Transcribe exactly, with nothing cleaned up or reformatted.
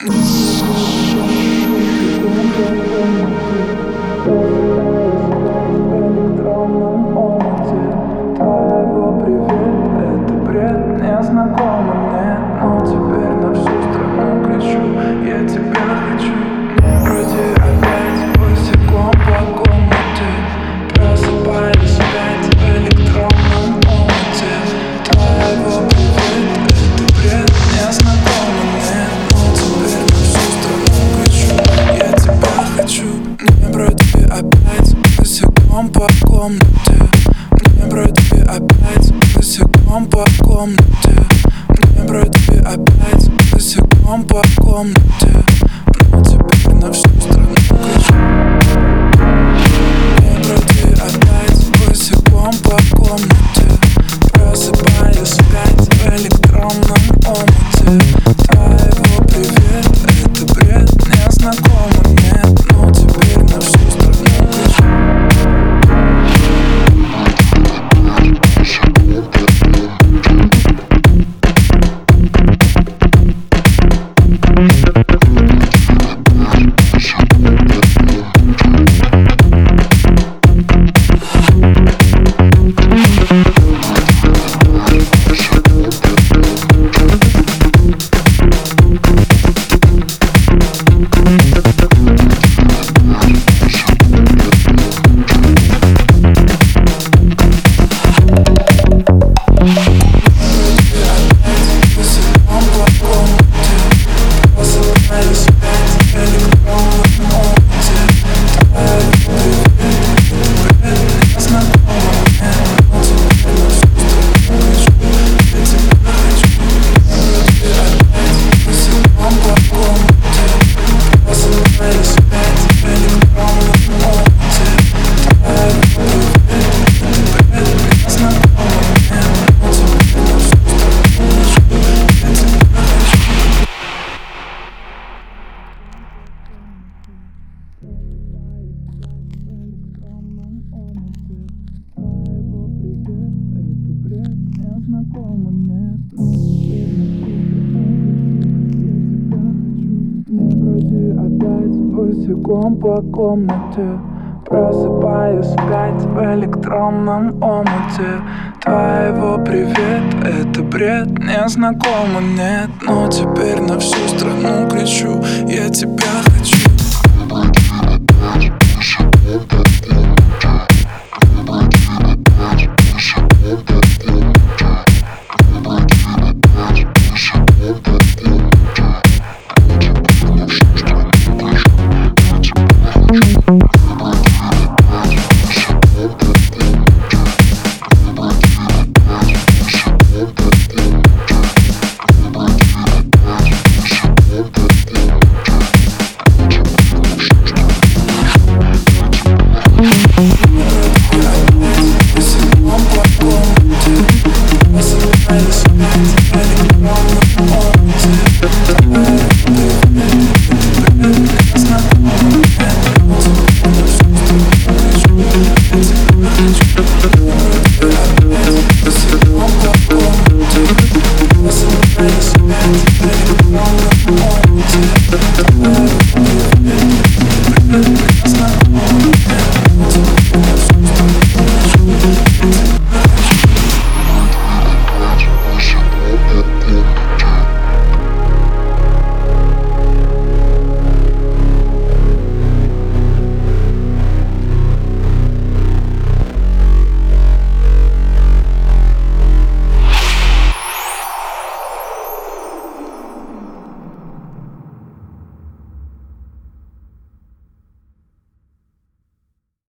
Твоего привет, это бред, незнакомо мне, но теперь на всю страну кричу: я тебя хочу. Мне вроде опять босиком по комнате, просыпаюсь опять в электронном омуте. Твоего привет, это бред, незнакомо мне, но теперь на всю страну кричу: я тебя хочу. Мне вроде опять босиком по комнате, мне вроде опять босиком по комнате, мне вроде опять босиком по комнате, но теперь на всю страну кричу. Мне вроде опять босиком по комнате, просыпаюсь опять в электронном омуте. Твоего привет, это бред, незнакомо мне, но теперь на всю страну кричу. Босиком по комнате, просыпаюсь опять в электронном омуте. Твоего привет, это бред, незнакомо, нет, но теперь на всю страну кричу: я тебя хочу.